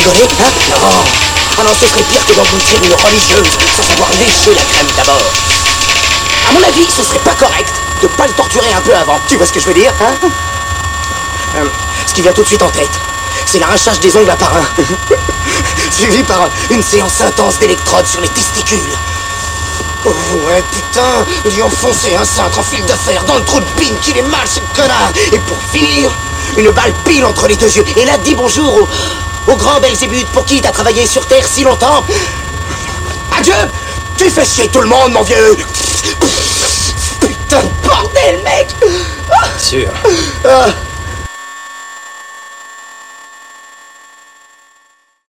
rigoler, hein? Non. Ah non, ce serait pire que d'engloutir une religieuse sans savoir lécher la crème d'abord. À mon avis, ce serait pas correct de pas le torturer un peu avant. Tu vois ce que je veux dire, hein? Ce qui vient tout de suite en tête, c'est l'arrachage des ongles à par un. Suivi par une séance intense d'électrodes sur les testicules. Oh ouais, putain, lui enfoncer un cintre en fil de fer dans le trou de pine qu'il est mal, ce connard. Et pour finir, une balle pile entre les deux yeux. Et là, dis bonjour au grand Belzébuth pour qui t'as travaillé sur Terre si longtemps. Adieu. Tu fais chier tout le monde, mon vieux. Putain de bordel, mec. Sûr.